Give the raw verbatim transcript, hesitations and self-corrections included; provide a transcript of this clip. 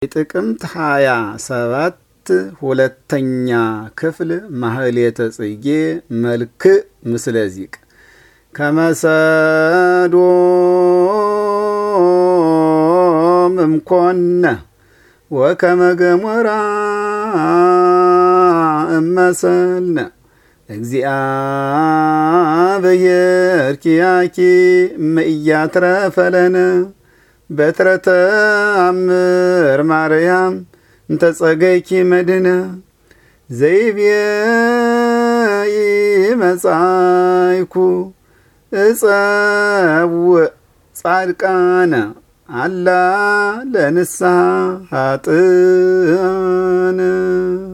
ጥቅምት ሃያ ሰባት ሁለተኛ ክፍል ማህሌተ ጽጌ መልክ ምስለ ዚቅ ከመሰዶም እምኮነ ወከመ ገሞራ እመሰልነ እግዚአብሔር ኪያኪ እምኢያትረፈለነ በትረተ አምር ማርያም እንተ ጸገይኪ መድነ ዘይቤይ መጻይኩ እጸውዕ ጻድቃነ አላ ለንስሐ ኃጥኣነ